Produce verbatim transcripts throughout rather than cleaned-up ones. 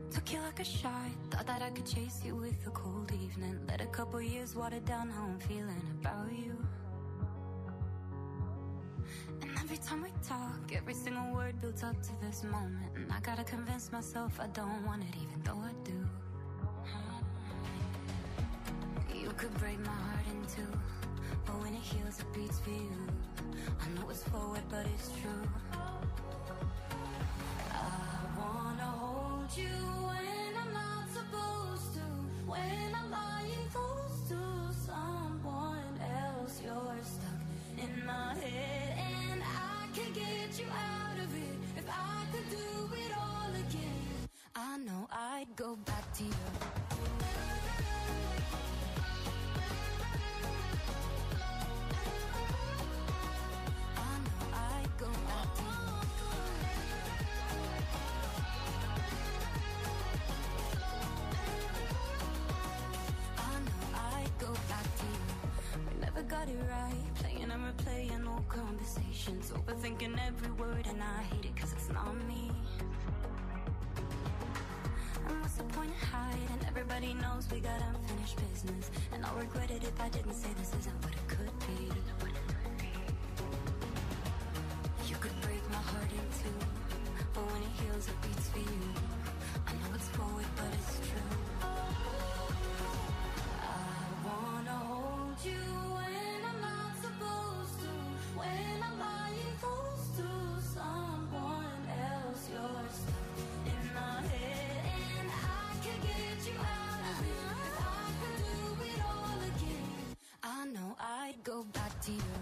Took you like a shot, thought that I could chase you with a cold evening. Let a couple years water down how I'm feeling about you. And every time we talk, every single word builds up to this moment. And I gotta convince myself I don't want it, even though I do. You could break my heart in two, but when it heals it beats for you. I know it's forward but it's true. I wanna hold you when I'm not supposed to, when I'm lying close to someone else. You're stuck in my head and I can get you out of it. If I could do it all again, I know I'd go back to you. Got it right, playing and replaying old conversations, overthinking every word, and I hate it cause it's not me. And what's the point of hiding? Everybody knows we got unfinished business, and I'll regret it if I didn't say this isn't what it could be. You could break my heart in two, but when it heals it beats for you. I know it's forward but it's true. I wanna hold you when I'm not supposed to, when I'm lying close to someone else. You're stuck in my head and I can get you out of it. If I could do it all again, I know I'd go back to you.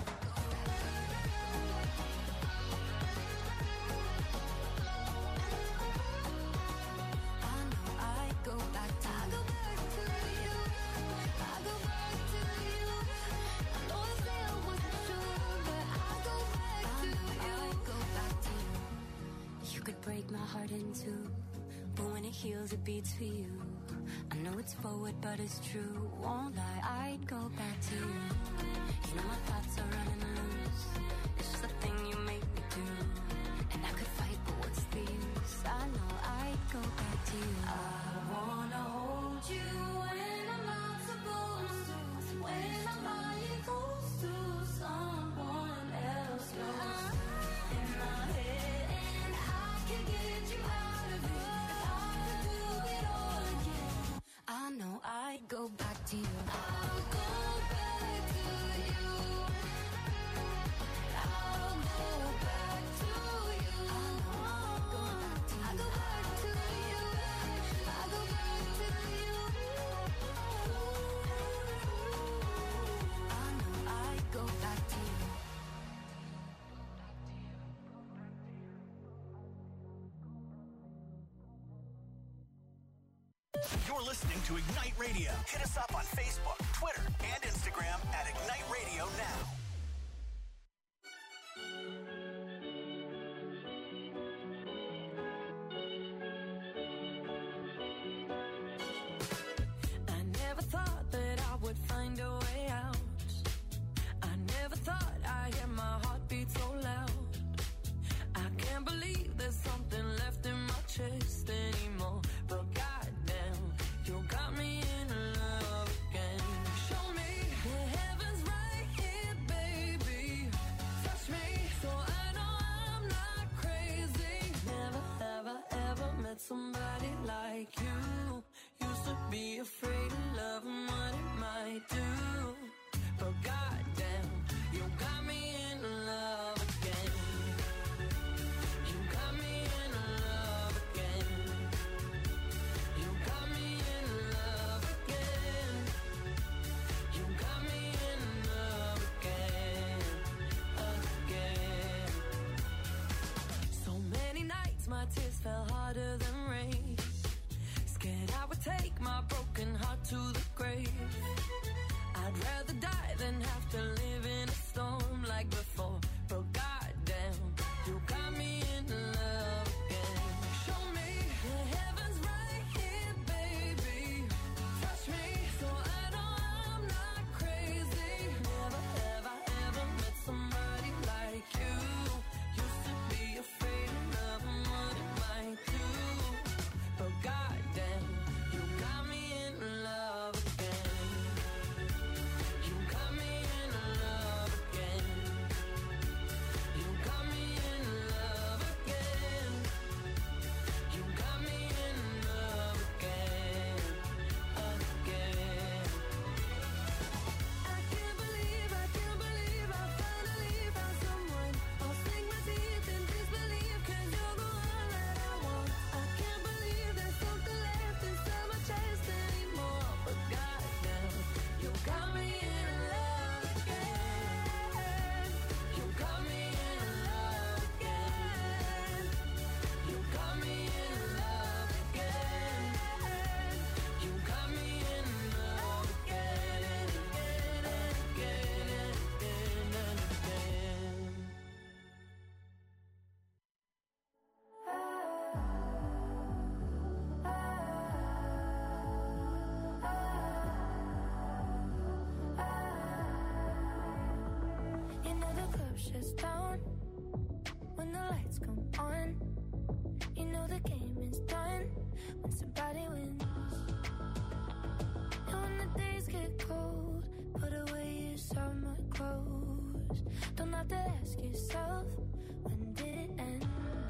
I know I'd go back to you. I go back to you. I go back to you. I know I said I wasn't sure, but I go back to you. I go back to you. You could break my heart in two, but when it heals it beats for you. I know it's forward but it's true. Won't lie, I'd go back to you. You know my thoughts are running loose. It's just the thing you make me do. And I could fight, but what's the use? I know I'd go back to you. I wanna hold you when I'm not supposed to, when I'm lying close to someone else. You're stuck in my head and I can get you out of it. If I could do it all again, I know I'd go back to you. I'll go back to you. I'll go back to you. I'll go back to you. I'll go back to you. I'll go back to you. I know I'd go back to you. You're listening to Ignite Radio. Hit us up on Facebook, Twitter, and Instagram at Ignite Radio Now. I never thought that I would find a way out. I never thought I'd hear my heartbeat so loud. I can't believe there's something left in my chest anymore. But goddamn, you got me in love again. Show me the heavens right here, baby. shuts down, when the lights come on, you know the game is done when somebody wins. And when the days get cold, put away your summer clothes. Don't have to ask yourself, when did it end?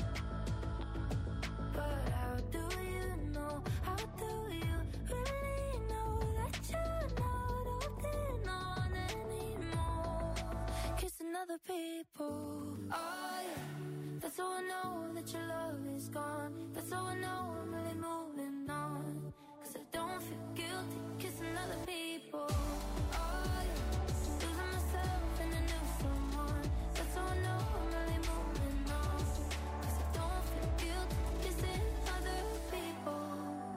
But how do you know, how do you really know that you're not holding on anymore? Kissing other people, oh yeah. That's how I know that your love is gone. That's how I know I'm really moving on. Cause I don't feel guilty kissing other people, oh yeah. Losing myself in a new someone. That's how I know I'm really moving on. Cause I don't feel guilty kissing other people.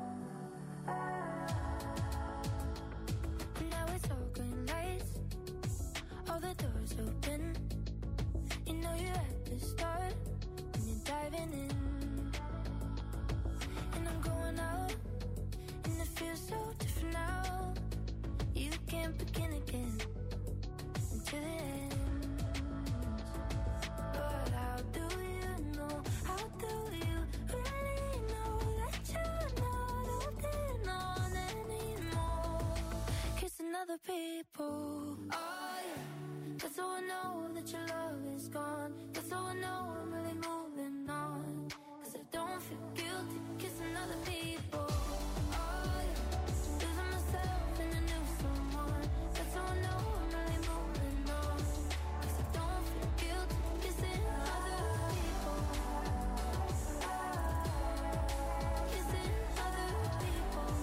Now it's all green lights, all the doors open. You know you're at the start, and you're diving in. And I'm going out, and it feels so different now. You can't begin again until it ends. But how do you know, how do you really know that you're not holding on anymore? Kissing other people, oh yeah. That's how I know that your love is gone. That's how I know I'm really moving on. Cause I don't feel guilty kissing other people, oh yeah. Losing myself in a new someone. That's how I know I'm really moving on. Cause I don't feel guilty kissing other people. Kissing other people.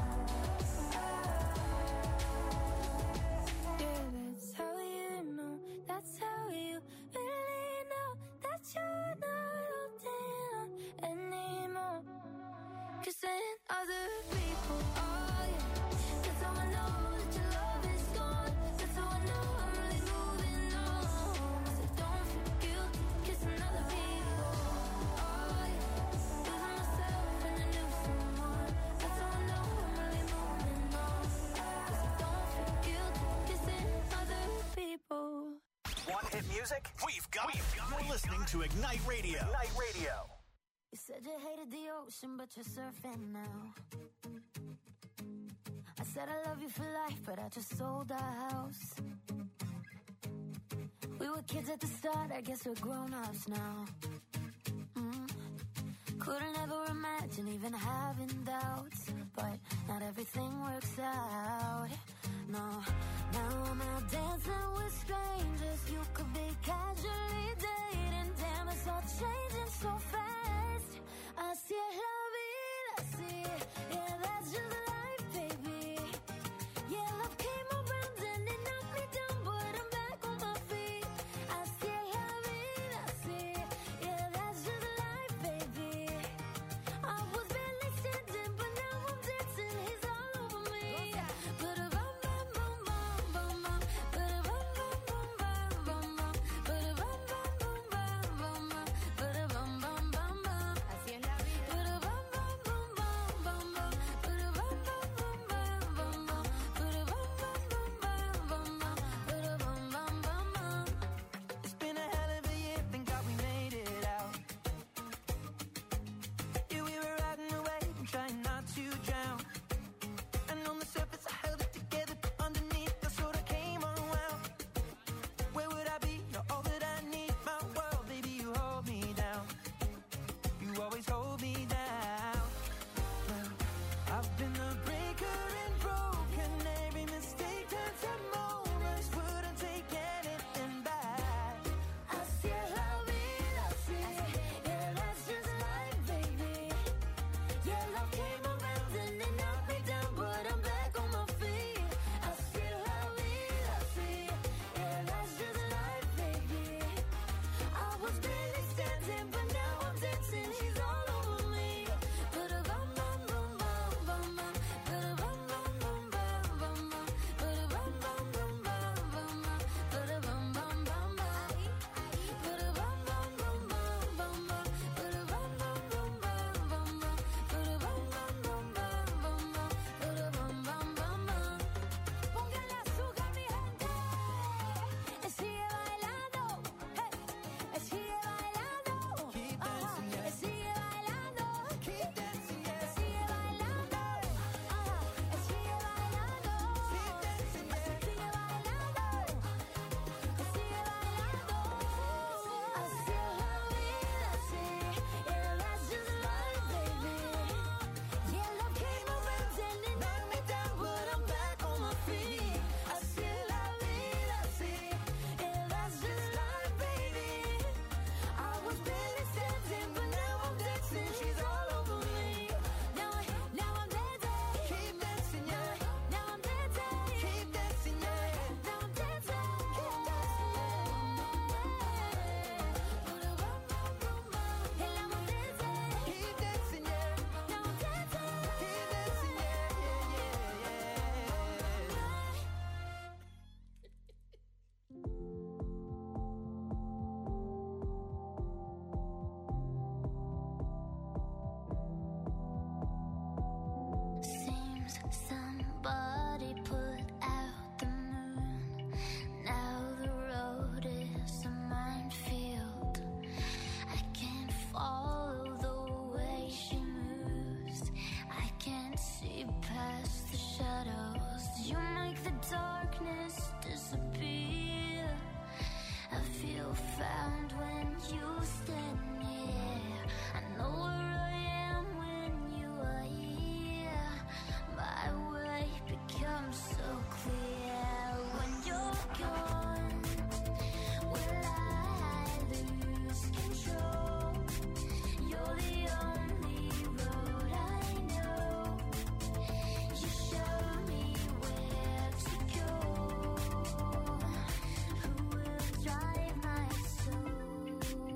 Yeah, that's how you know. That's how you really know that you're not holding on anymore. Kissing other people, oh yeah. That's how I know that your love is gone. That's how I know I'm really moving on. Cause I don't feel guilty kissing other people, oh yeah. Losing myself in a new someone. That's how I know I'm really moving on. Cause I don't feel guilty kissing other people. One hit music? We've got it. You're listening to Ignite Radio. Ignite Radio. You said you hated the ocean, but you're surfing now. I said I love you for life, but I just sold our house. We were kids at the start, I guess we're grown-ups now. Mm. Couldn't ever imagine even having doubts, but not everything works out. No, now I'm out dancing with strangers. You could be casually dating. Damn, it's all changing so fast. Así es la vida, sí. Yeah, that's just life, baby. Yeah, love came around and it knocked me down, but I'm back on my feet. Así es la vida, sí. Yeah, that's just life, baby. I was barely standing, but now I'm dancing. He's all over me. Ba-da-bum, bum, bum, bum, bum, bum. Ba-da-bum, bum, bum, bum. profound when you stand near. I know where I am when you are here. My way becomes so clear when you're gone. Will I lose control? You're the only road I know. You show me where to go. Who will drive my soul?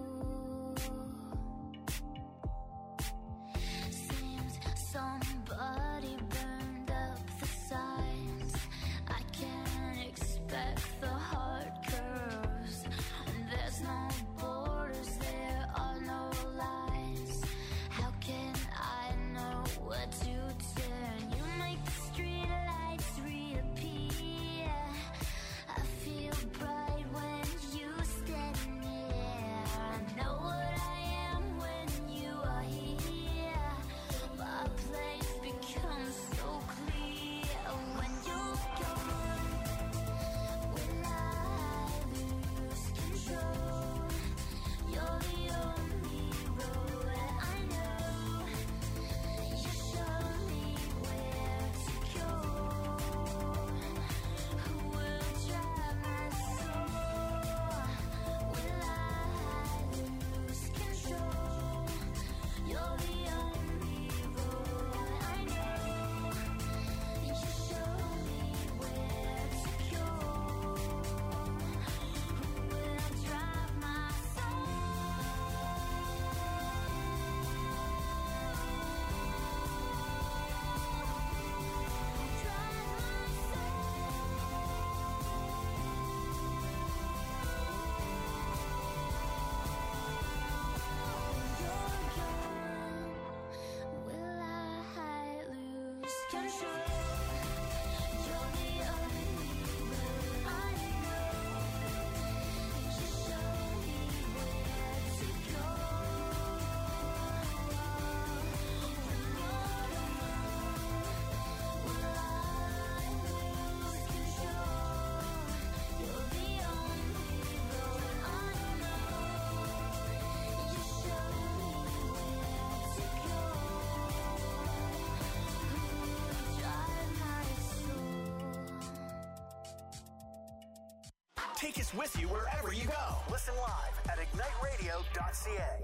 Seems somebody burned up the signs. I can't expect the hard curves. There's no borders, there are no lines. How can I know where to turn? You make the street lights reappear. I feel bright when you stand near. I know what I am when you are here. My place becomes so clear when you're gone. Will I lose control? You're the only road I know. You show me where to go. Who will drive my soul? Will I lose control? You're the only road I know. You show me where to go. Who will drive my soul? Drive my You're gone. Will I lose control? You're the only road I know. You show me where to go. Will I lose control? You're the only road I know. You show me where to go. Who will drive my soul? Take us with you wherever you go. Listen live at ignite radio dot c a.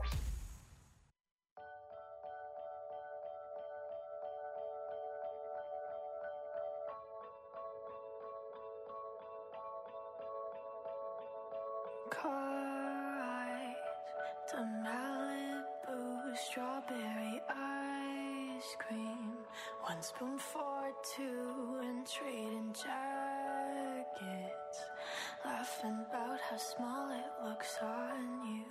Car ride to Malibu, strawberry ice cream. One spoon for two and trading jackets. Laughing about how small it looks on you.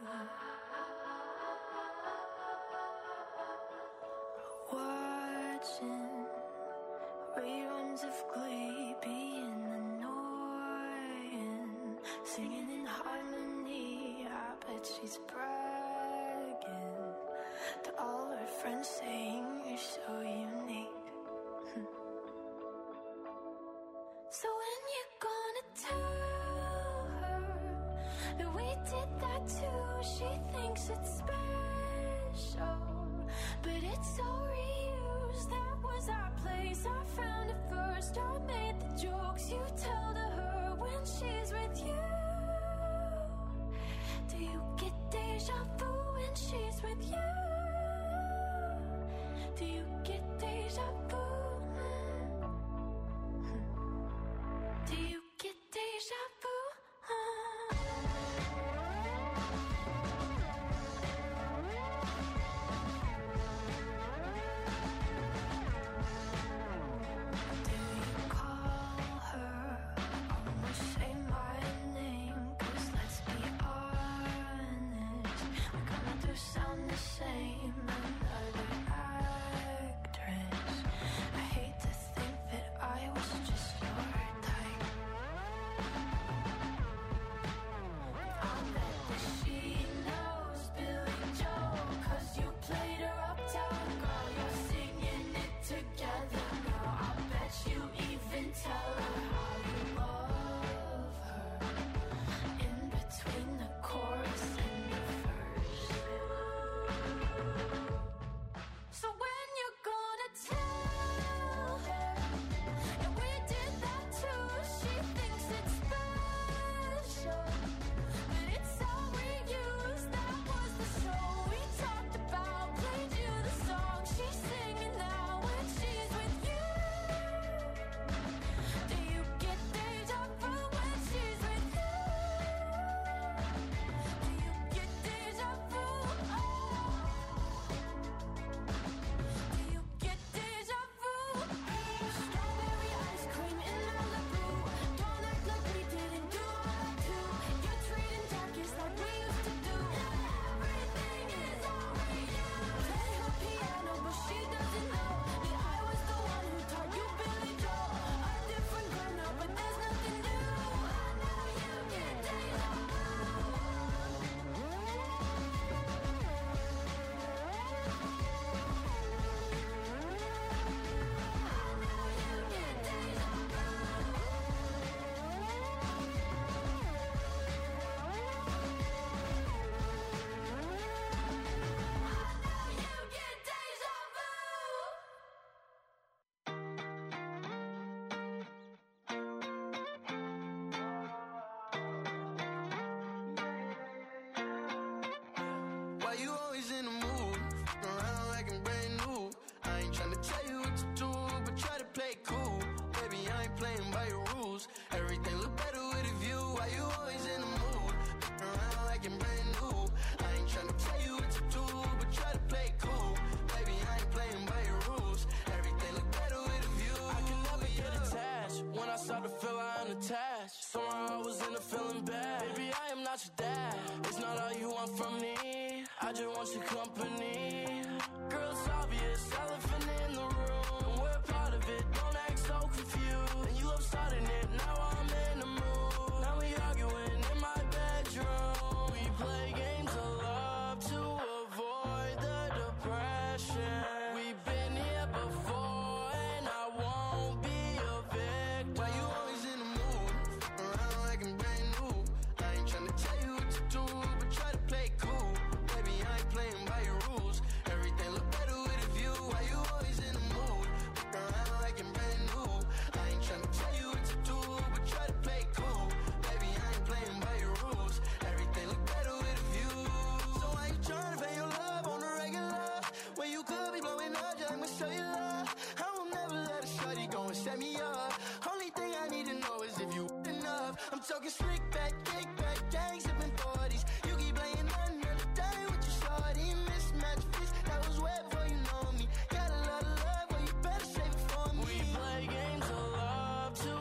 Watching reruns of Glee, being annoying. Singing in harmony, I bet she's bragging to all her friends, saying you're so unique. So when you gonna tell her that we did that too? She thinks it's special, but it's so reused. That was our place, I found it first. I made the jokes you tell to her when she's with you. Do you get deja vu when she's with you? Do you get deja vu? Do you get deja vu? Do you call her? Almost say my name, 'cause let's be honest, we're gonna do sound the same. Another actress tell you what to do, but try to play cool. Baby, I ain't playing by your rules. Everything look better with a view. Why you always in the mood? Around like you're brand new. I ain't tryna tell you what to do, but try to play cool. Baby, I ain't playing by your rules. Everything look better with a view. I can never get attached. When I start to feel I am attached, somehow I was in a feeling bad. Baby, I am not your dad. It's not all you want from me. I just want your company. Girl, it's obvious, elephant in the room. We're part of it, don't act so confused. And you love starting it, now I'm in the mood. Now we arguing in my bedroom. We play games of love to avoid the depression. We've been here before and I won't be a victim. Why you always in the mood? Around like I'm brand new. I ain't tryna tell you what to do, but try to play cool. Baby, I ain't playing by your rules. Everything look better with a view. Why you always in the mood? Around like I'm brand new. I ain't tryna tell you what to do, but try to play cool. Baby, I ain't playing by your rules. Everything look better with a view. So why you tryna pay your love on the regular? When you could be blowing up just like my cellular. I will never let a shorty go and set me up. Only thing I need to know is if you enough. I'm talking slick back, kick back, gang sipping forties. You keep playing another day with your shorty. Mismatch fist, that was way before you know me. Got a lot of love, well you better save it for me. We play games of love to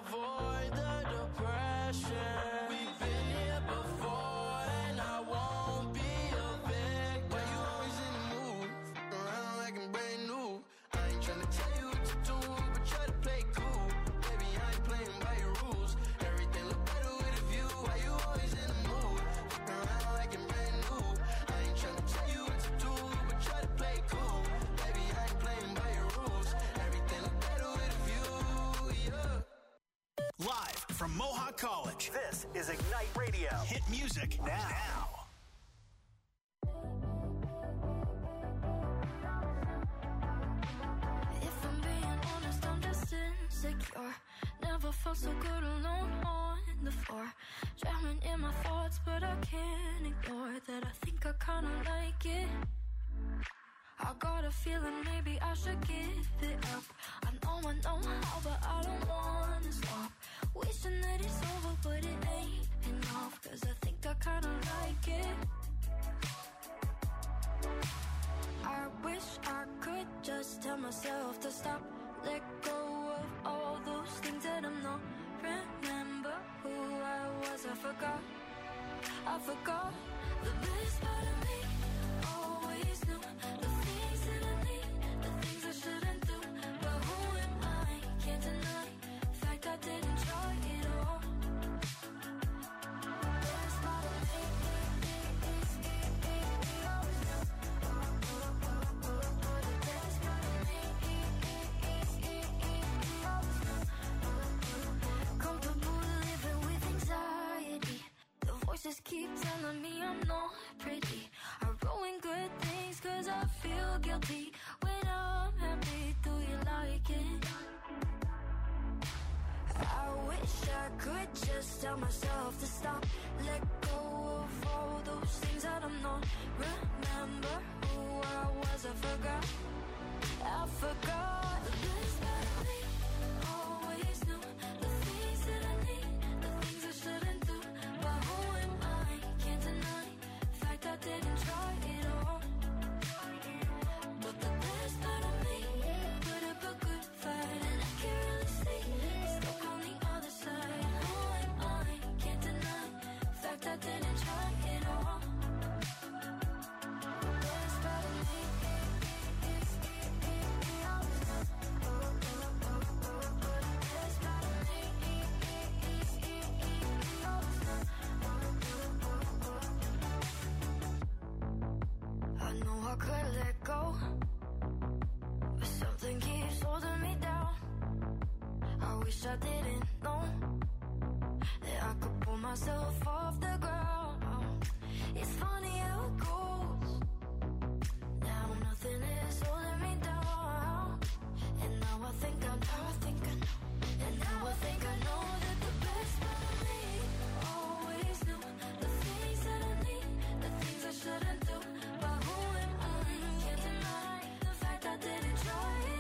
avoid the depression. We've been here before and I won't be a victim. Why you always in the mood? Around like I'm brand new. I ain't tryna tell you what to do, but try to play cool. Baby, I ain't playing by your rules. Everything look better with a view. Why you always in the mood? Around like I'm brand new. I ain't tryna tell you what to do, but try to play cool. Baby, I ain't playing by your rules. Everything look better with a view, yeah. Live from Mohawk College, this is Ignite Radio. Hit music now. If I'm being honest, I'm just insecure. Never felt so good alone on the floor. Drowning in my thoughts, but I can't ignore that. I think I kinda like it. I got a feeling maybe I should give it up. I know I know how, but I don't wanna stop. Wishing that it's over, but it ain't enough. Cause I think I kinda like it. I wish I could just tell myself to stop. Let go of all those things that I'm not. Remember who I was, I forgot. I forgot the best part of me. Always knew the things that I need, the things I shouldn't do. But who am I? Can't deny the fact I didn't try it all. The best part of me is always know. The best part of me is always know. Comfortable living with anxiety. The voices keep telling me I'm not pretty. I ruin good things cause I feel guilty. When I'm happy, do you like it? I wish I could just tell myself to stop. Let go of all those things that I'm not. Remember who I was, I forgot. I forgot the best part of me. Always knew the things that I need, the things I shouldn't do. But who am I? Can't deny the fact I didn't try it all. But the best part of me put up a good fight, and I can't really see it's stuck on the other side. Who am I? Can't deny the fact I didn't try it all. The best part of me is always know. The best part of me is always know. I know I could let go, but something keeps holding me down. I wish I didn't know that I could pull myself off the ground. It's funny how it goes. Now nothing is holding me down. And now I think I know, I think I know. And now I think I know that the best part of me always knew the things that I need, the things I shouldn't do. But who am I? Can't deny the fact I didn't try it.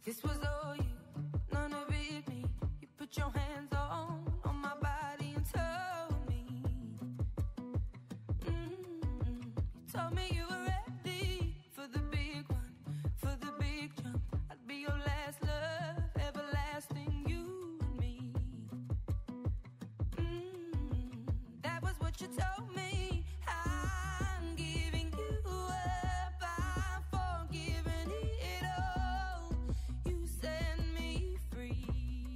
This was all you, none of it me. You put your hands on, on my body and told me. Mm-hmm. You told me you were ready for the big one, for the big jump. I'd be your last love, everlasting, you and me. Mm-hmm. That was what you told me. I'm giving you up, I'm forgiving it all. You set me free.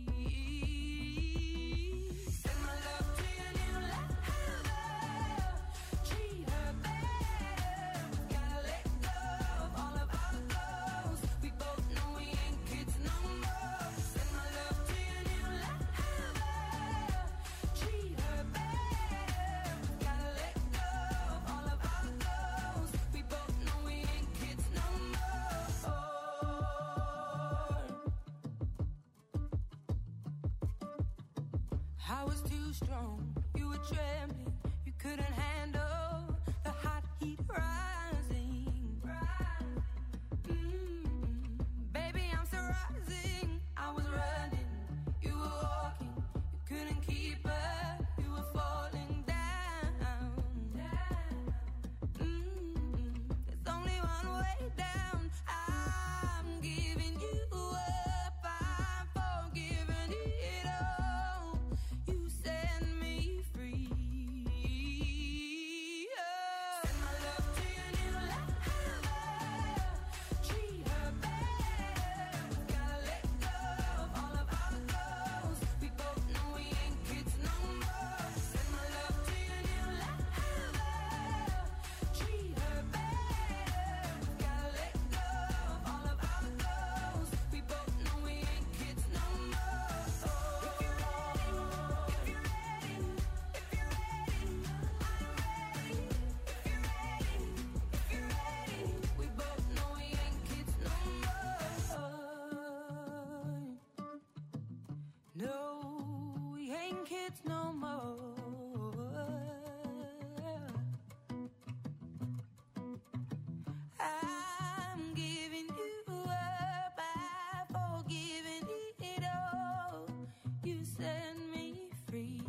Send my love to your new lover. Treat her better. Gotta let go of all of our goals. We both know we ain't kids no more. Send my love to your new lover. Treat her better. Gotta let go of all of our goals. We both know we ain't kids no more. I was too strong, you were trembling, you couldn't handle the hot heat rising. Mm, baby, I'm still rising. I was running, you were walking, you couldn't keep up, you were falling down. Mm, there's only one way down. I'm giving you up, I'm forgiving it all. You set me free. Oh. Send my love to your new lover. Treat her better. Gotta let go of all of our goals. We both know we ain't kids no more. Send my love to your new lover. Treat her better. Gotta let go of all of our goals. We both know we ain't kids no more. If you're ready, if you're ready, if you're ready, I'm ready. If you're ready, if you're ready, we both know we ain't kids no more. No, we ain't kids no more. I'm giving you up, I've forgiven it all. You set me free.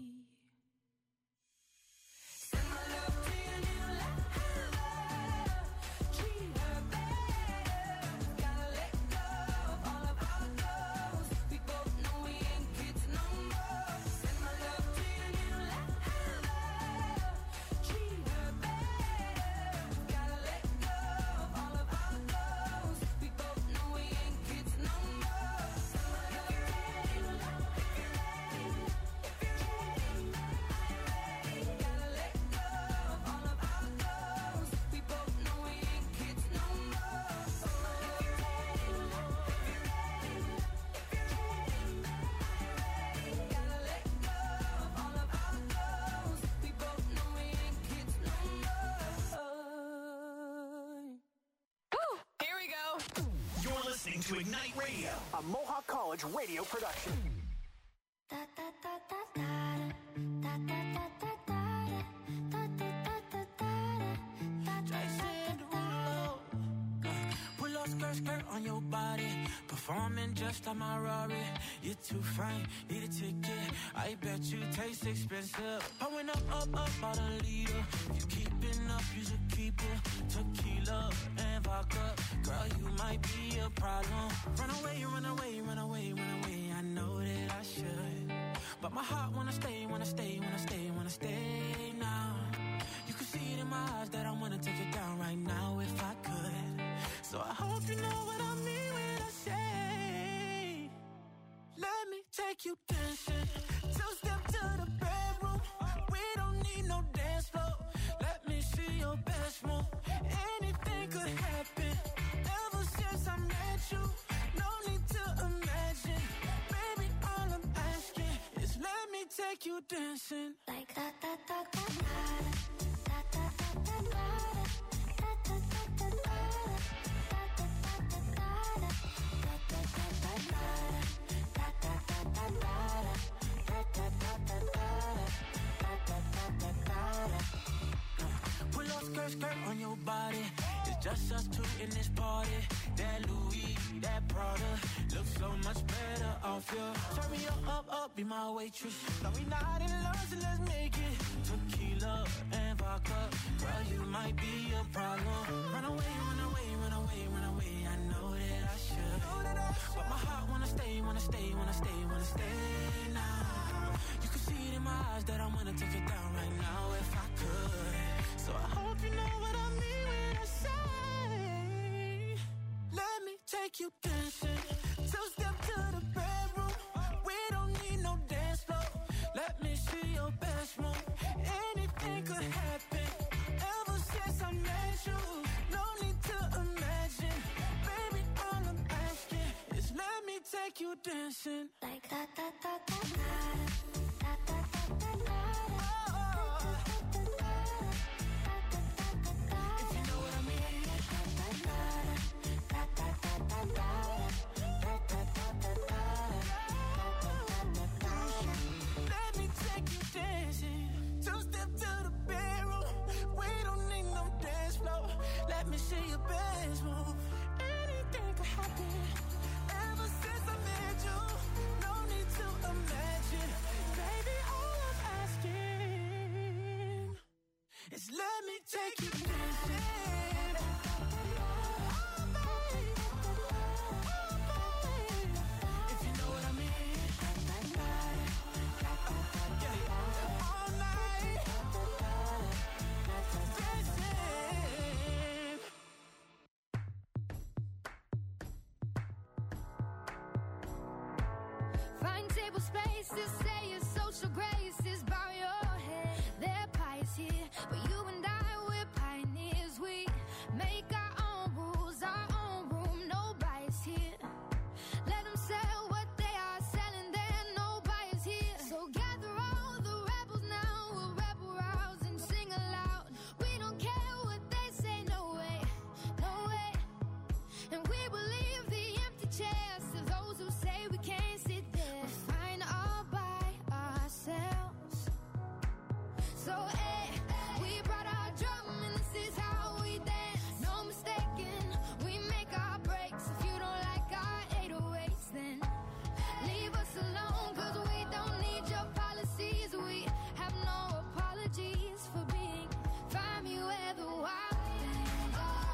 Send my love to your new lover. Treat her better. Gotta let go of all of our goals. We both know we ain't kids no more. Send my love to your new lover. Treat her better. Gotta let go of all of our goals. We both know we ain't kids no more. Send my love to your new lover. If you're ready, if you're ready, I'm ready. Gotta let go of all of our goals. We both know we ain't kids no more. If you're ready, if you're ready, if you're ready, I'm ready. Gotta let go of all of our goals. We both know we ain't kids no more. Woo! Here we go. You're listening to Ignite Radio, a Mohawk College radio production. Da da da da da da da da da da da da da da da Jason Derulo. Pull up skirt, skirt on your body. Performing just like my Rari. You're too fine, need a ticket. I bet you taste expensive. Pouring up, up, up, about a liter. If you keeping up, you should keep it. Tequila and vodka. Girl, you might be a problem. Run away, run away, run away, run away. I know that I should. But my heart wanna stay, wanna stay, wanna stay, wanna stay now. You can see it in my eyes that I wanna take it down right now if I could. So I hope you know what I mean when I say, let me take you dancing. Two step to the bedroom. We don't need no dance floor. Let me see your best move. Anything could happen. Ever since I met you, no need to imagine. Baby, all I'm asking is let me take you dancing. like da da da da da da da da da da da da da da da Pull up skirt, skirt on your body. It's just us two in this party. That Louis, that Prada, looks so much better off you. Turn me up, up, up, be my waitress. No, we not in love, so let's make it tequila and vodka. Girl, you might be a problem. Run away, run away, run away, run away. I know that I should, but my heart wanna stay, wanna stay, wanna stay, wanna stay now. You can see it in my eyes that I wanna take it down right now if I could. So I hope you know what I mean when I say, let me take you dancing. Two step to the bedroom. We don't need no dance floor. Let me see your best move. Anything could happen. Ever since I met you, no need to imagine. Baby, all I'm asking is let me take you dancing. Like da da da da da da da da da da. If you know what I mean. Let me take you dancing. Two step to the bedroom. We don't need no dance floor. Let me see your best move. Anything could happen. Ever since I met you, no need to imagine. Baby, all I'm asking is let me take you dancing. If you know what I mean. Yeah, all night. Dancing. Find table spaces, say your social graces, bow your head. Their pie is here, but you and I, we're pioneers. We make our own rules, our own room, no bias here. Let them sell what they are selling there, no bias here. So gather all the rebels now, we'll rebel rouse and sing aloud. We don't care what they say, no way, no way. And we will leave the empty chairs to those who say we can't sit there. We're fine all by ourselves. So, eh, we brought our drum and this is how we dance. No mistaking, we make our breaks. If you don't like our eight oh eights, then leave us alone, cause we don't need your policies. We have no apologies for being find me where the wild things are.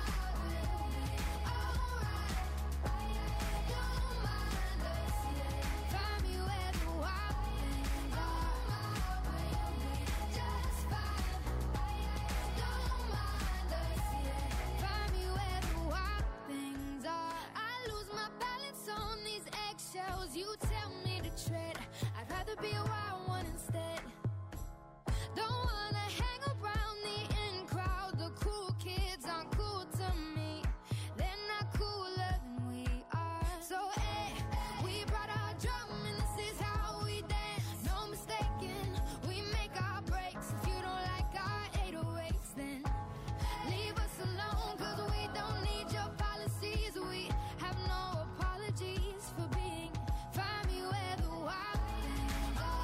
Don't mind us, yeah. Find me where the wild things are. Just fine. Don't mind us, yeah. Find me where the wild things are. I lose my balance on these eggshells. You tell me to tread. I'd rather be a wild one instead. Don't wanna hang around the in crowd. The cool kids aren't cool to me. They're not cooler than we are. So, eh, we brought our drum and this is how we dance. No mistaking, we make our breaks. If you don't like our eight oh eights, then leave us alone, cause we don't need your policies. We have no apologies for being find me where the wild things are.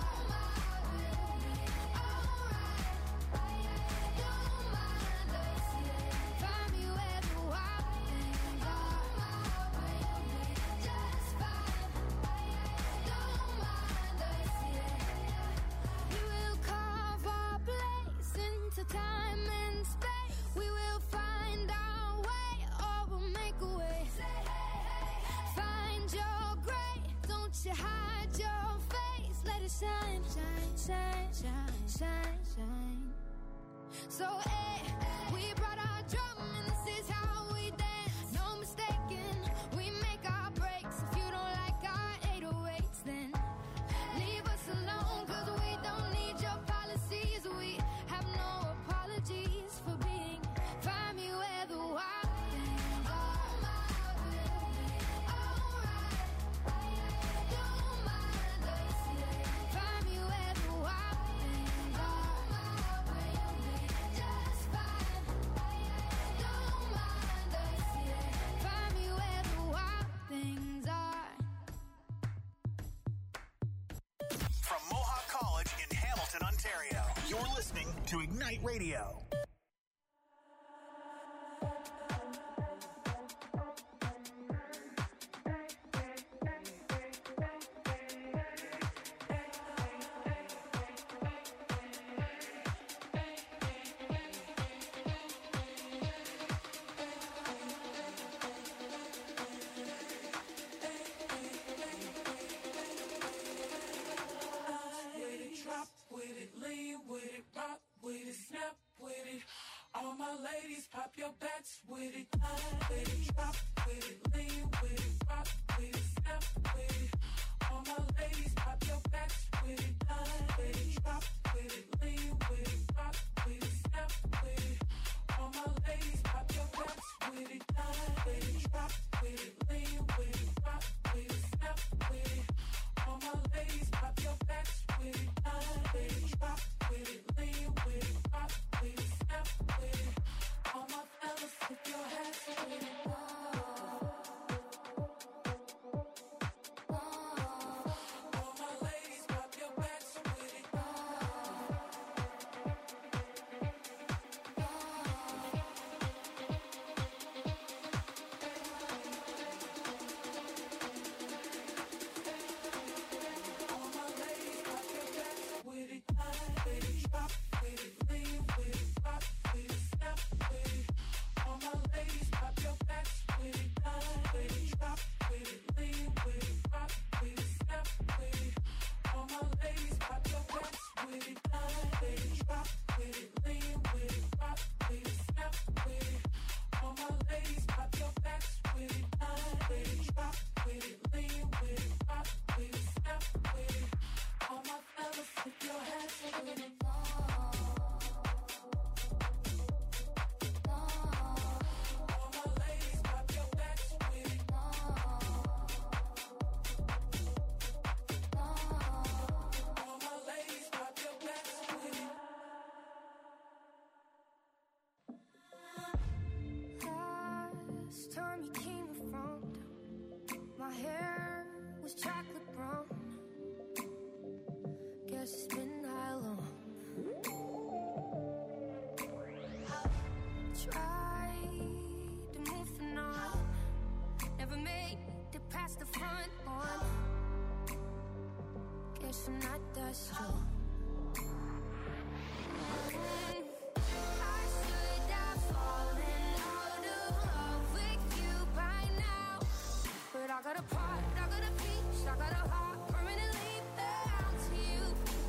Don't mind us, yeah. Find me where the wild things are. Just fine. Don't mind us, yeah. We will carve our place into time and space. We will find our way or we'll make a way. Find your gray, don't you hide your face. Let it shine, shine, shine, shine, shine, shine. So, eh, we brought our drum and this is how we dance. No mistaking, we make our breaks. If you don't like our eight oh eights, then leave us alone, cause we don't need your policies. We have no apologies for being find me where the wild things are. Don't mind us, yeah. Find me where the wild things are. Just fine. Don't mind us, yeah. Find me where the wild things are. From Mohawk College in Hamilton, Ontario, you're listening to Ignite Radio. with it, lean with it, rock with it, step with it. All my fellas, if your hands are with it. All my ladies, pop your backs with it. All my ladies, pop your backs with it. Last time you came around, my hair was chocolate brown. Guess it's been that long. Tried to move on, never made it past the front one. Guess I'm not that strong. I should have fallen out of love with you by now, but I got a part, I got a piece, I got a heart permanently bound to you.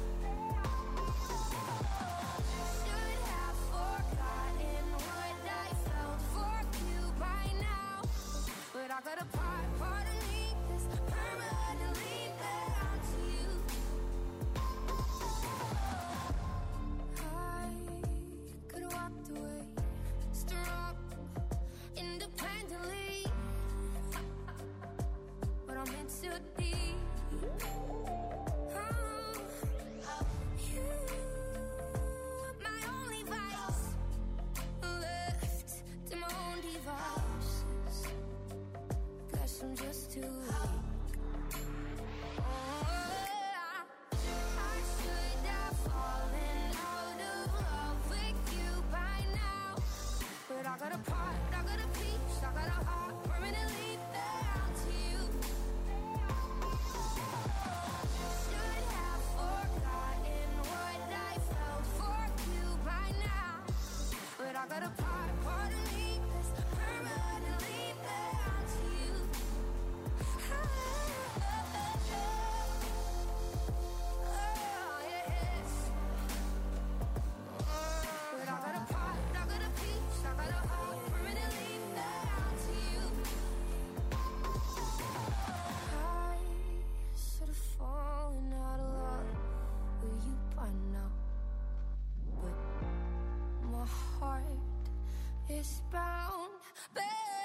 Should have forgotten what I felt for you by now, but I got a part, part of me that's permanently bound to you. I could have walked away, strong, independently, but I'm in too deep. Oh, you, my only vice, left to my own devices. Guess I'm just too weak. Oh, I should have fallen out of love with you by now, but I got a part, I got a piece, I got a heart permanently bound to you. Should have forgotten what I felt for you by now, but I got a part, part of me that's permanently bound to you. Oh, yes. But I got a part, I got a piece, I got a heart permanently bound to you. I should have fallen out of love with you by now, but my heart is bound, bound.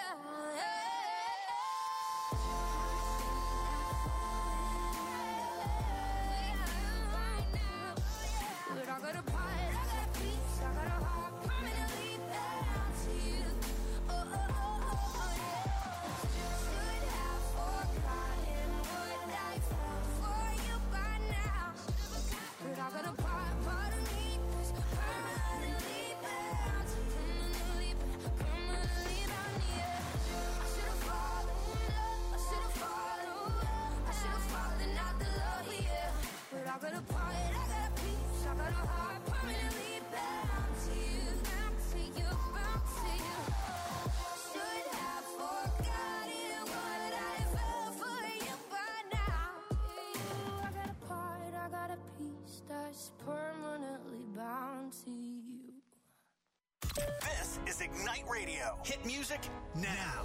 But I got a part, I got a piece, I got a heart permanently bound to you. Oh, oh, oh, oh, oh, yeah. Should have forgotten what I felt for you by now, but I got a part, part of me that's permanently bound, permanently, permanently bound, yeah. I should have fallen in love, I should have fallen, I should have fallen out the love, yeah. But I got a part, I got a piece, I got a heart permanently bound to you, bound to you, bound to you. Should have forgotten what I felt for you by now. I got a part, I got a piece that's permanently bound to you. This is Ignite Radio. Hit music now.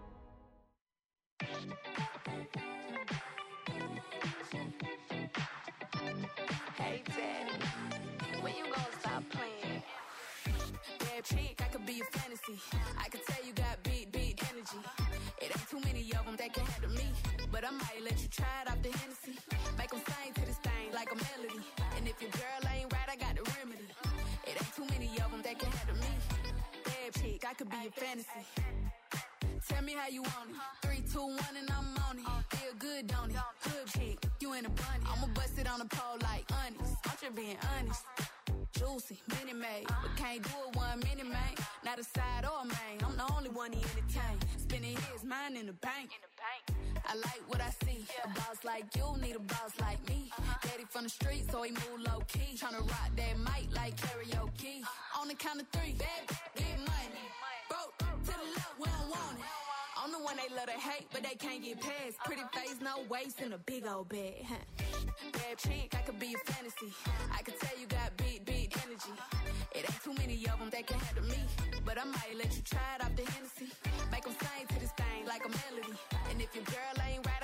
Hey, Daddy, when you gonna stop playing? Bad chick, I could be a fantasy. I could tell you got big, big energy. It ain't too many of them that can handle me, but I might let you try it off the Hennessy. Make them sing to this thing like a melody. And if your girl ain't right, I got the remedy. It ain't too many of them that can handle me. Bad chick, I could be a fantasy. Tell me how you want it. Three, two, one, and I'm on it. Feel good, don't it? Good chick, you in a bunny. I'ma bust it on the pole like honest. I'm just being honest. Juicy, mini made, but can't do it one minute, man. Not a side or a main. I'm the only one he entertain. Spending his mind in the bank. I like what I see. A boss like you need a boss like me. Daddy from the street, so he move low key. Tryna rock that mic like karaoke. On the count of three, bad, get money. Broke to the left, we don't want it. I'm the one they love to hate, but they can't get past. Pretty face, no waist, and a big old bag. Bad chick, I could be a fantasy. I could tell you got big, big energy. It ain't too many of them that can handle me, but I might let you try it off the Hennessy. Make them sing to this thing like a melody. And if your girl ain't right,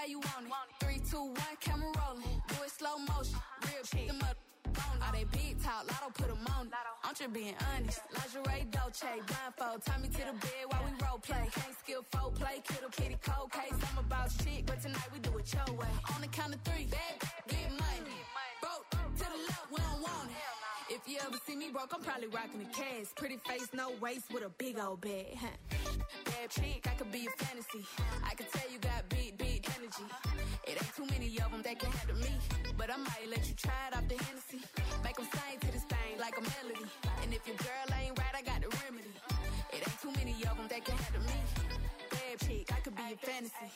how you want it. Three, two, one, camera rolling. Do it slow motion. Real shit. Them up. All they big talk, Lotto put them on it. I'm just being honest. Lingerie, Dolce, blindfold. Tie me to the bed while we role play. Can't skill folk play, kiddo, kitty, cold case. I'm about shit, but tonight we do it your way. On the count of three, bad, get money. Broke to the left, we don't want it. If you ever see me broke, I'm probably rocking the cash. Pretty face, no waist, with a big old bag. Bad chick, I could be a fantasy. I could tell you got big, big energy. It ain't too many of them that can handle me. But I might let you try it off the Hennessy. Make them sing to this thing like a melody. And if your girl ain't right, I got the remedy. It ain't too many of them that can handle me. Bad chick, I could be a fantasy.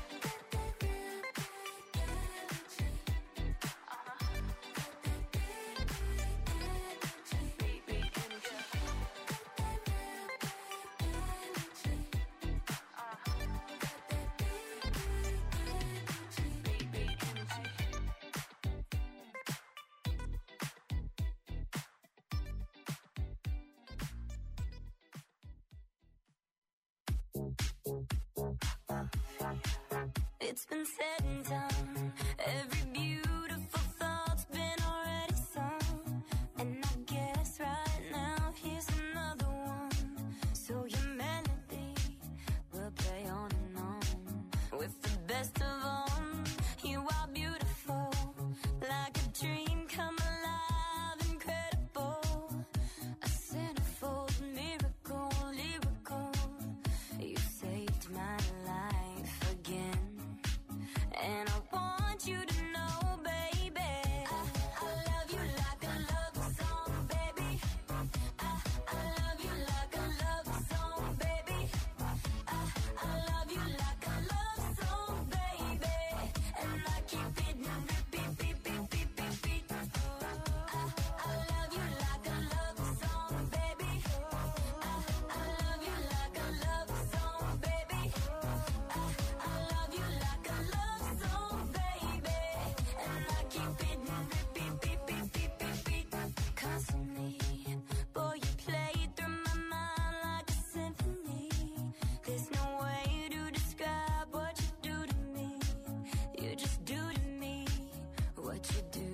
It's been said and done. Every beautiful thought's been already sung. And I guess right now here's another one. So your melody will play on and on. With the best of them, you are beautiful. Like a dream come alive, incredible. A centerfold miracle, lyrical. You saved my life again. And I want you to know, baby, I, I love you like a love song, baby. I, I love you like a love song, baby. I, I love you like a love song, baby. And I keep it repeat, beat, beat, beat, beat, beat. I, I love you like a love song, baby. I, I love you like a love song, baby. I, I love you like a love song, baby. And I keep it repeat, beat, beat, beat, beat, beat. Constantly, boy, you play through my mind like a symphony. There's no way to describe what you do to me. You just do to me what you do.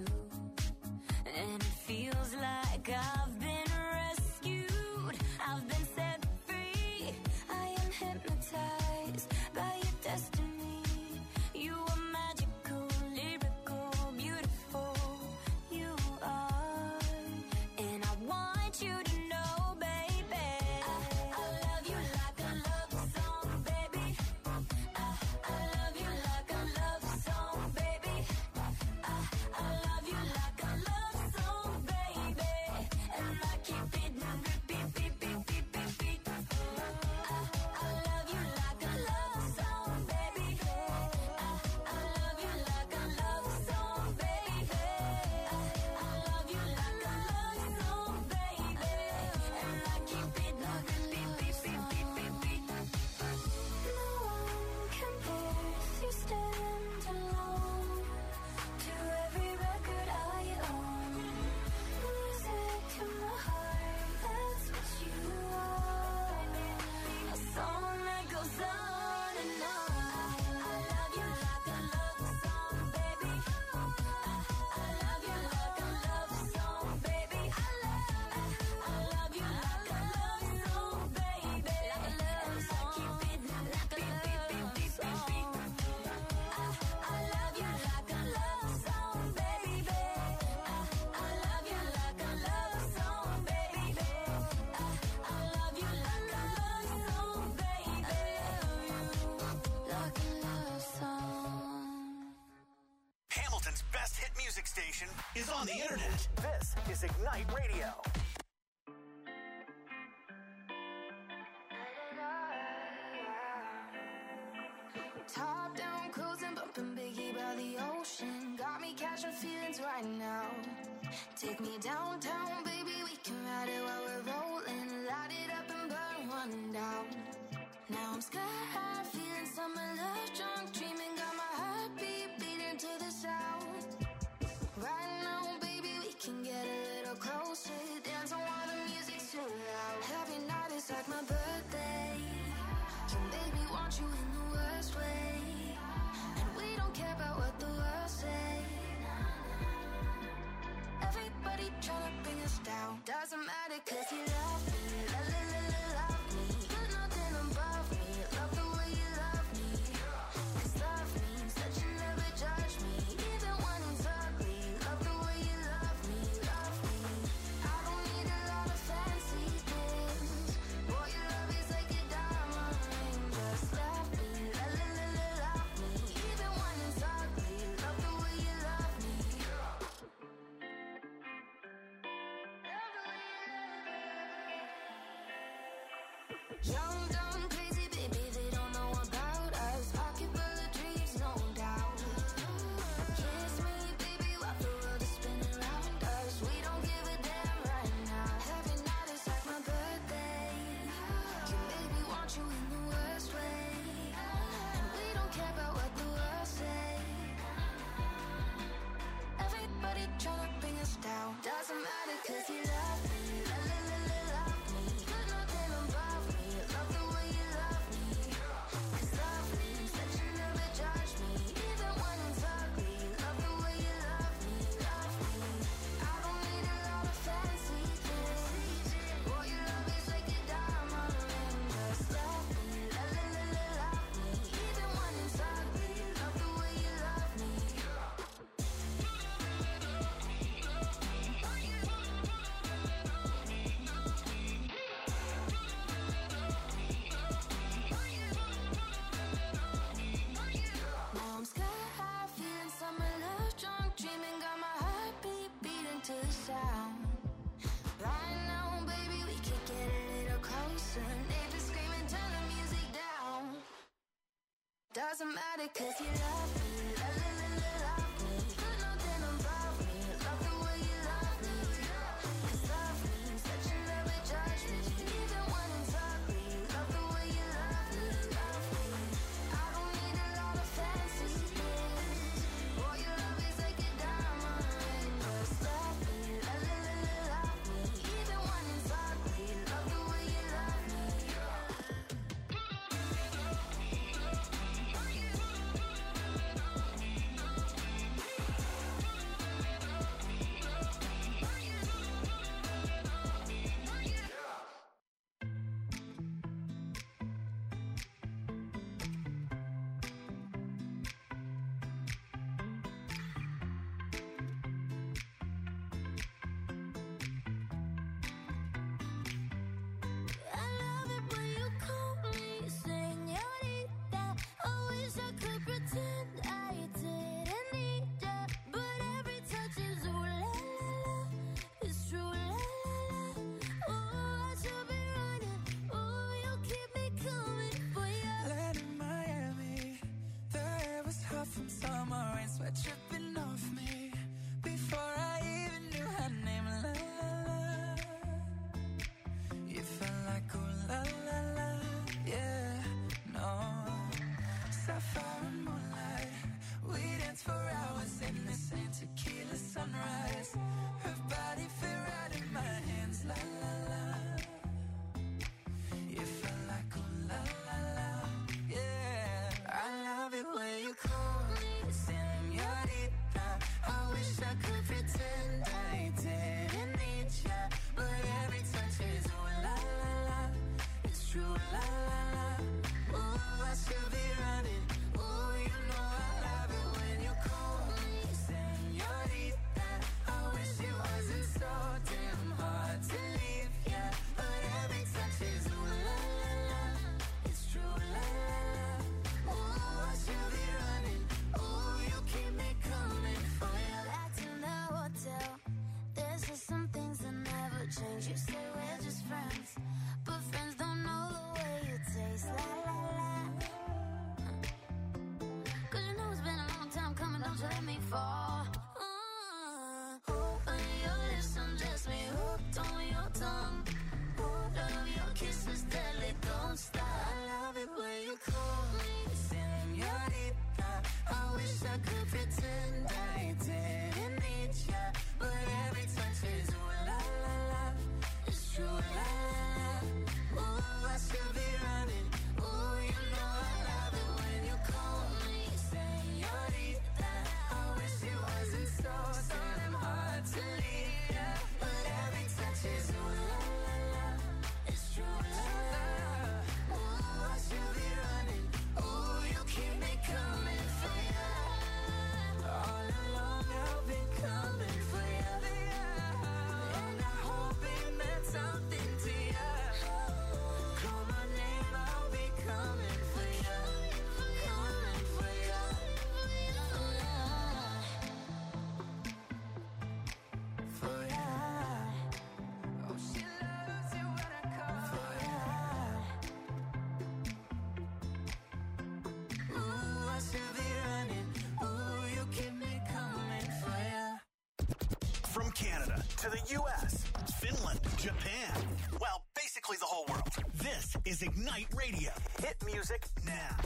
And it feels like I've been rescued. I've been set free. I am hypnotized by your destiny. You are magical, lyrical, beautiful. You are. And I want you to know, baby, I, I love you like a love song, baby. I, I love you like a love song, baby. I, I love you like a love song, baby. And I keep it repeat, beat, beat, beat, beat, beat. I, I love you like a love song, baby. I, I love you like a love song, baby. I, I love you like a love song, baby. And I keep it repeat, beat, beat, beat, beat, beat. No one compares, you stand alone to every record I own. Music to my heart, that's what you are. A song that goes on and on. I love you like a love song, baby. I, I love you like a love song, baby. I love, I love you like a love song, baby. And I keep it like a beat, beat, beat, beat, beat. I, I love you like a love song, baby. I, I love you like a love song, baby. I, I love you like a love song, baby. Like a love song. Hamilton's best hit music station is on the internet. This is Ignite Radio. Top down, cruising, bumping Biggie by the ocean. Got me catching feelings right now. Take me downtown, baby, we can ride it while we're rolling. Light it up and burn one down. Now I'm sky high, feeling summer love, drunk, dreaming. Got my heartbeat beating to the sound. Right now, baby, we can get a little closer. Dance on while the music's too loud. Every night is like my birthday. You make me want you in the worst way. And we down. Doesn't matter cause you love me. La la la la love me. Put nothing above me. Love the way you love me. Cause love means that you never judge me. Even when it's ugly. Love the way you love me. Love me. I don't need a lot of fancy things. Boy, your love is like a diamond ring. Just love me. La la la la love me. Even when it's ugly. Love the way you love me. Young, dumb, crazy, baby, they don't know about us. Pocket full of dreams, no doubt. Kiss me, baby, while the world is spinning around us. We don't give a damn right now. Every night is like my birthday. You made me want you in the worst way. And we don't care about what the world say. Everybody tryna bring us down. Doesn't matter cause you love me. La la la la love me. Put nothing above me. Love the way you love me. Cause love means that you never judge me. Even when it's ugly. Love the way you love me. Love me. I don't need a lot of fancy things. Boy, your love is like a diamond ring. Just love me. La la la la love me. Even when it's ugly. Love the way you love me. Now I'm sky high, feeling summer love drunk, dreaming, got my heartbeat beating to the sound. Right now, baby, we could get a little closer. Neighbors screaming, turn the music down. Doesn't matter cause you love me. La la la la love me. Put nothing above me. Love the way you love me. Cause love means that you never judge me. Even when it's ugly. Love the way you love me. Love me. I don't need a lot of fancy things. Boy, your love is like a diamond ring. Just love me. La la la la love me. Even when it's ugly. Love the way you love me. Canada to the U S, Finland, Japan. Well, basically the whole world. This is Ignite Radio. Hit music now.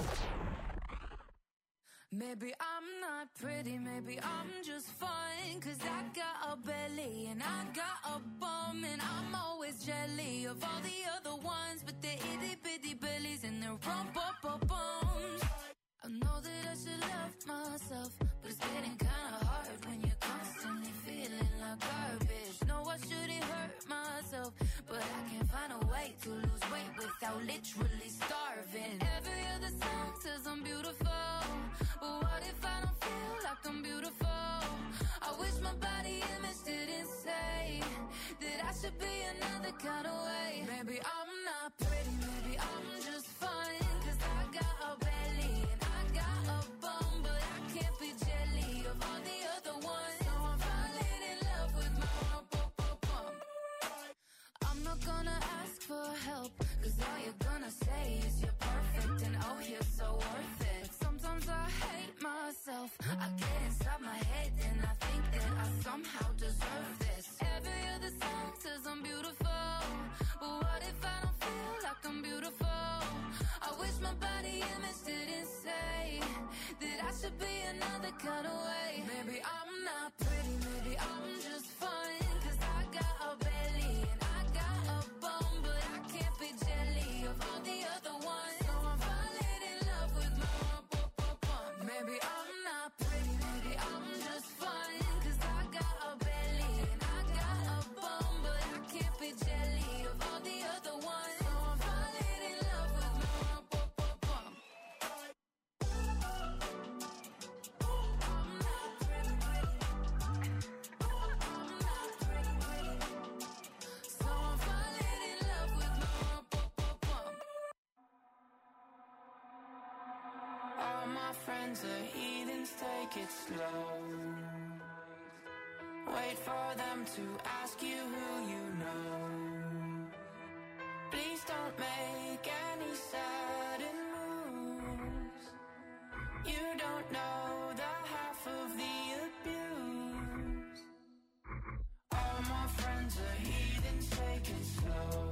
Maybe I'm not pretty, maybe I'm just fine. Cause I got a belly and I got a bum. And I'm always jelly of all the other ones. But they're itty bitty bellies and they're rump up up bums. I know that I should love myself, but it's getting kinda hard when you're constantly feeling like garbage. No, I shouldn't hurt myself, but I can't find a way to lose weight without literally starving. Every other song says I'm beautiful, but what if I don't feel like I'm beautiful? I wish my body image didn't say that I should be another kind of way. Maybe I'm not pretty, maybe I'm just fine. Cause I got a belly and I got a bum, but I can't be jelly of all the other ones. So I'm falling in love with my bum, bum, bum. I'm not gonna ask for help, cause all you're gonna say is you're perfect and oh you're so worth it. Sometimes I hate myself, I get inside my head and I think that I somehow deserve this. Every other song says I'm beautiful, but what if I don't feel like I'm beautiful? I wish my body image didn't say that I should be another kind of way. Maybe I'm not pretty, maybe I'm just fine. Cause I got a belly and I got a bum, but I can't be jelly of all the other ones. So I'm falling in love with my bum, bum, bum. Maybe I'm not pretty, maybe I'm just fine. Cause I got a belly and I got a bum, but I can't be jelly of all the other ones. So I'm falling in love with my bum, bum, bum. I'm not pretty, pretty. I'm not pretty, pretty. So I'm falling in love with my bum, bum, bum. All my friends are heathens, take it slow. Wait for them to ask you who you know. Please don't make any sudden moves. You don't know the half of the abuse. All my friends are heathens, take it slow.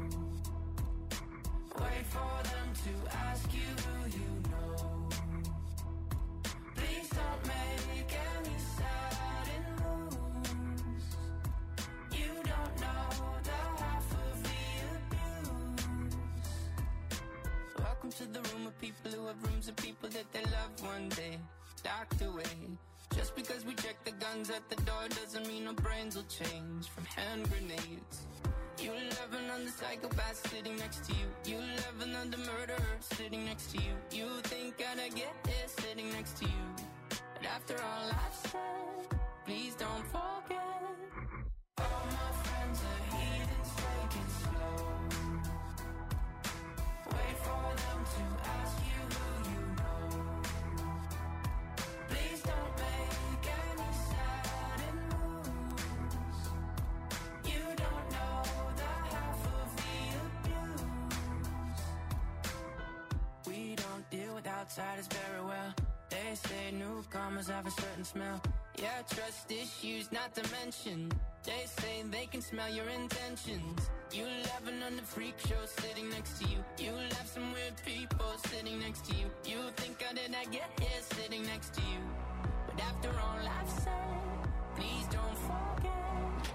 Wait for them to ask you who you know. Please don't make any sudden moves. You don't know the half of the abuse. Welcome to the room of people who have rooms of people that they love one day docked away. Just because we check the guns at the door doesn't mean our brains will change from hand grenades. You love another psychopath sitting next to you. You love another murderer sitting next to you. You think I'd get here sitting next to you. But after all I've said, please don't forget. All my friends are heathens, take it slow. Wait for them to ask you who you know. Please don't make any sudden moves. You don't know the half of the abuse. We don't deal with outsiders very well. They say newcomers have a certain smell. Yeah, trust issues not to mention. They say they can smell your intentions. You love another freak show sitting next to you. You love some weird people sitting next to you. You think I did I get here sitting next to you. But after all I've said, please don't forget.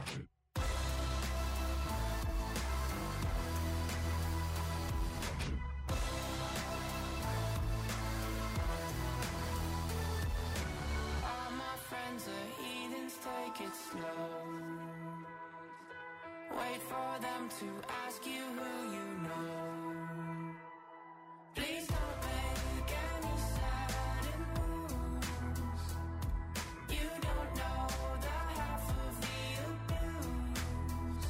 All my friends are heathens, take it slow. Wait for them to ask you who you know. Please don't make any sudden moves. You don't know the half of the abuse.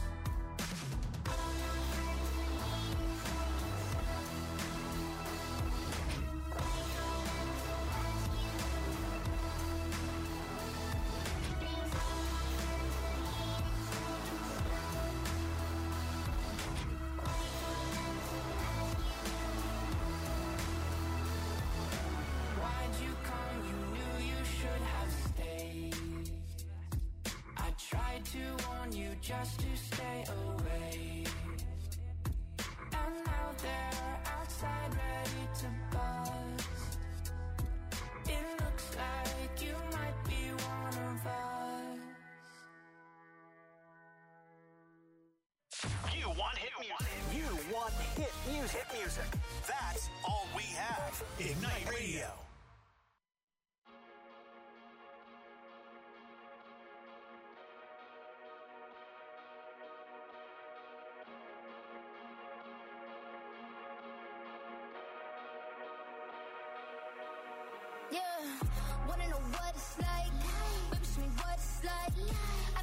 just to stay away. And now they're outside ready to bust. It looks like you might be one of us. You want hit music. You want hit music. Hit music. That's all we have. Ignite Radio. Yeah, wanna know what it's like? Baby, show me what it's like.